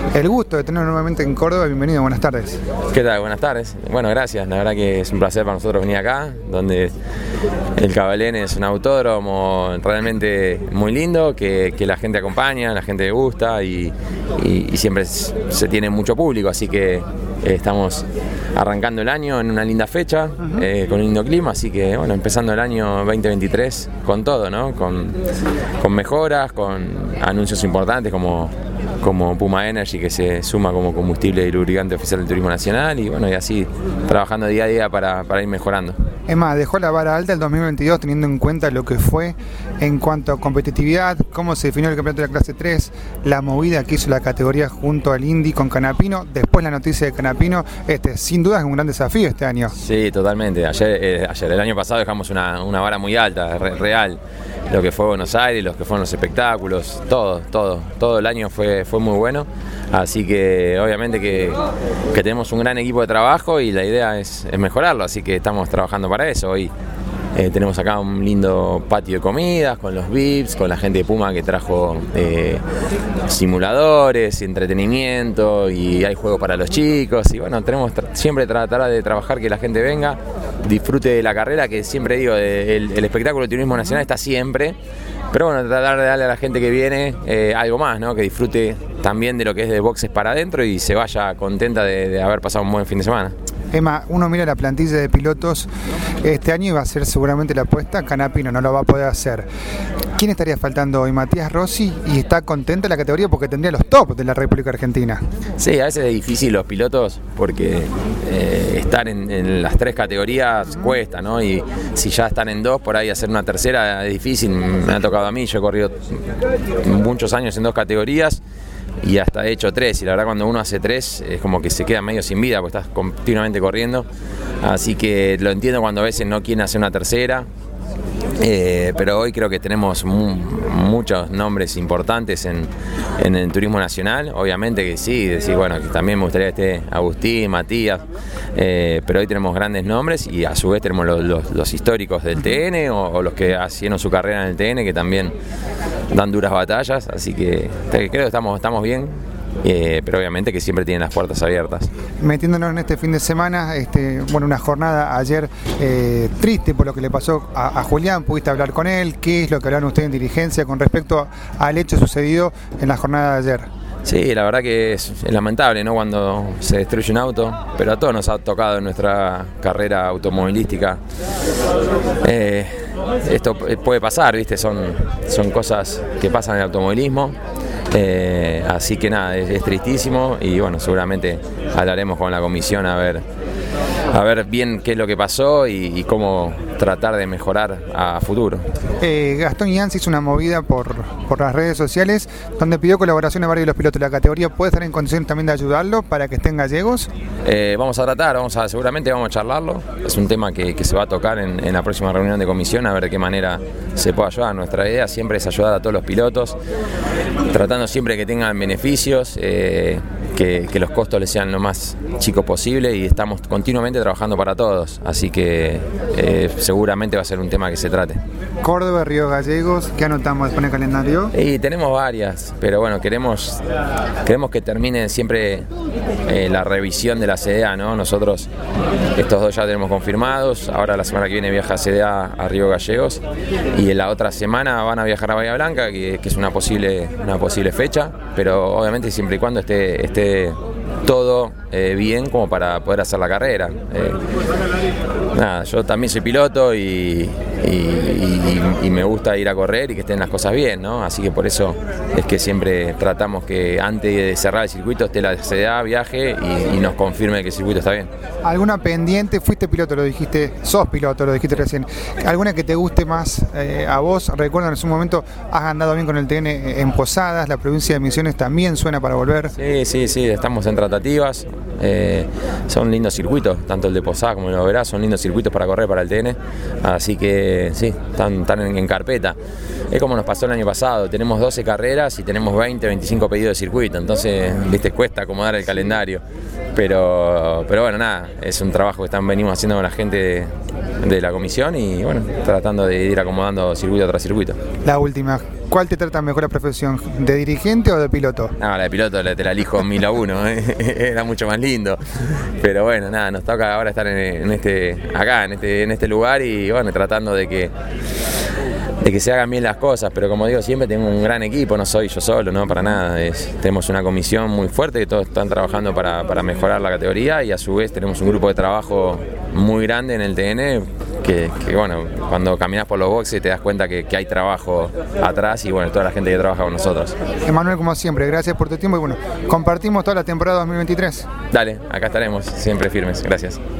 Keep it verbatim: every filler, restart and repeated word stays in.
el gusto de tenerlo nuevamente en Córdoba. Bienvenido, buenas tardes. ¿Qué tal? Buenas tardes. Bueno, gracias. La verdad que es un placer para nosotros venir acá, donde el Cabalén es un autódromo realmente muy lindo, que, que la gente acompaña, la gente le gusta y, y, y siempre se tiene mucho público, así que eh, estamos arrancando el año en una linda fecha, uh-huh. eh, con un lindo clima, así que bueno, empezando el año veinte veintitrés con todo, ¿no? Con, con mejoras, con anuncios importantes como, como Puma Energy, que se suma como combustible y lubricante oficial del Turismo Nacional, y bueno, y así trabajando día a día para, para ir mejorando. Es más, dejó la vara alta el dos mil veintidós teniendo en cuenta lo que fue en cuanto a competitividad, cómo se definió el campeonato de la clase tres, la movida que hizo la categoría junto al Indy con Canapino, después la noticia de Canapino, este, sin duda es un gran desafío este año. Sí, totalmente. Ayer, eh, ayer el año pasado dejamos una, una vara muy alta, re, real. Lo que fue Buenos Aires, lo que fueron los espectáculos, todo, todo, todo el año fue, fue muy bueno. Así que obviamente que, que tenemos un gran equipo de trabajo y la idea es, es mejorarlo, así que estamos trabajando para eso. Hoy eh, tenemos acá un lindo patio de comidas con los V I Ps, con la gente de Puma que trajo eh, simuladores, entretenimiento, y hay juegos para los chicos, y bueno, tenemos tra- siempre tratar de trabajar que la gente venga, disfrute de la carrera, que siempre digo, el, el espectáculo del Turismo Nacional está siempre, pero bueno, tratar de darle a la gente que viene eh, algo más, ¿no? Que disfrute también de lo que es de boxes para adentro y se vaya contenta de, de haber pasado un buen fin de semana. Emma, uno mira la plantilla de pilotos, este año iba a ser seguramente la apuesta, Canapino no lo va a poder hacer. ¿Quién estaría faltando hoy? Matías Rossi, y está contenta la categoría porque tendría los top de la República Argentina. Sí, a veces es difícil los pilotos porque eh, estar en, en las tres categorías cuesta, ¿no? Y si ya están en dos, por ahí hacer una tercera es difícil. Me ha tocado a mí, yo he corrido muchos años en dos categorías y hasta he hecho tres, y la verdad cuando uno hace tres es como que se queda medio sin vida porque estás continuamente corriendo, así que lo entiendo cuando a veces no quieren hacer una tercera. Eh, pero hoy creo que tenemos mu- muchos nombres importantes en, en el turismo nacional, obviamente que sí, decir, bueno, que también me gustaría que esté Agustín, Matías, eh, pero hoy tenemos grandes nombres y a su vez tenemos los, los, los históricos del T N o, o los que hicieron su carrera en el T N, que también dan duras batallas, así que creo que estamos, estamos bien. Eh, pero obviamente que siempre tienen las puertas abiertas. Metiéndonos en este fin de semana, este, bueno, una jornada ayer eh, triste por lo que le pasó a, a Julián, pudiste hablar con él, ¿qué es lo que hablaron ustedes en dirigencia con respecto al hecho sucedido en la jornada de ayer? Sí, la verdad que es, es lamentable, ¿no? Cuando se destruye un auto, pero a todos nos ha tocado en nuestra carrera automovilística. Eh, esto puede pasar, ¿viste? Son, son cosas que pasan en el automovilismo. Eh, así que nada, es, es tristísimo y bueno, seguramente hablaremos con la comisión a ver, a ver bien qué es lo que pasó y, y cómo tratar de mejorar a futuro. Eh, Gastón Ianzi hizo una movida por, por las redes sociales donde pidió colaboración a varios de los pilotos de la categoría. ¿Puede estar en condiciones también de ayudarlo para que estén gallegos? Eh, vamos a tratar, vamos a, seguramente vamos a charlarlo. Es un tema que, que se va a tocar en, en la próxima reunión de comisión, a ver de qué manera se puede ayudar. Nuestra idea siempre es ayudar a todos los pilotos, tratando siempre que tengan beneficios, eh, que, que los costos les sean lo más chicos posible, y estamos continuamente trabajando para todos, así que eh, seguramente va a ser un tema que se trate. Córdoba, Río Gallegos, ¿qué anotamos después en el calendario? Y tenemos varias, pero bueno, queremos, queremos que termine siempre eh, la revisión de la C D A, ¿no? Nosotros estos dos ya tenemos confirmados, ahora la semana que viene viaja C D A a Río Gallegos y en la otra semana van a viajar a Bahía Blanca, que, que es una posible, una posible fecha, pero obviamente siempre y cuando esté, esté todo eh, bien como para poder hacer la carrera. Eh, nada, yo también soy piloto y, y, y, y me gusta ir a correr y que estén las cosas bien, ¿no? Así que por eso es que siempre tratamos que antes de cerrar el circuito esté la C D A, viaje y, y nos confirme que el circuito está bien. ¿Alguna pendiente? Fuiste piloto, lo dijiste, sos piloto, lo dijiste recién. ¿Alguna que te guste más eh, a vos? Recuerdo en su momento has andado bien con el T N en Posadas, la provincia de Misiones también suena para volver. Sí, sí, sí, estamos en tratativas. Eh, son lindos circuitos, tanto el de Posadas como el de Oberá, son lindos circuitos para correr para el T N, así que sí, están, están en, en carpeta. Es como nos pasó el año pasado, tenemos doce carreras y tenemos veinte, veinticinco pedidos de circuito, entonces, viste, cuesta acomodar el calendario. pero, pero bueno, nada, es un trabajo que están, venimos haciendo con la gente de, de la comisión y bueno, tratando de ir acomodando circuito tras circuito. La última, ¿cuál te trata mejor la profesión? ¿De dirigente o de piloto? No, la de piloto te la elijo mil a uno, ¿eh? Era mucho más lindo. Pero bueno, nada, nos toca ahora estar en, en este, acá, en este, en este lugar y bueno, tratando de que, de que se hagan bien las cosas. Pero como digo, siempre tengo un gran equipo, no soy yo solo, no para nada. Es, tenemos una comisión muy fuerte que todos están trabajando para, para mejorar la categoría y a su vez tenemos un grupo de trabajo muy grande en el T N. Que, que bueno, cuando caminas por los boxes te das cuenta que, que hay trabajo atrás y bueno, toda la gente que trabaja con nosotros. Emanuel, como siempre, gracias por tu tiempo y bueno, compartimos toda la temporada dos mil veintitrés. Dale, acá estaremos, siempre firmes, gracias.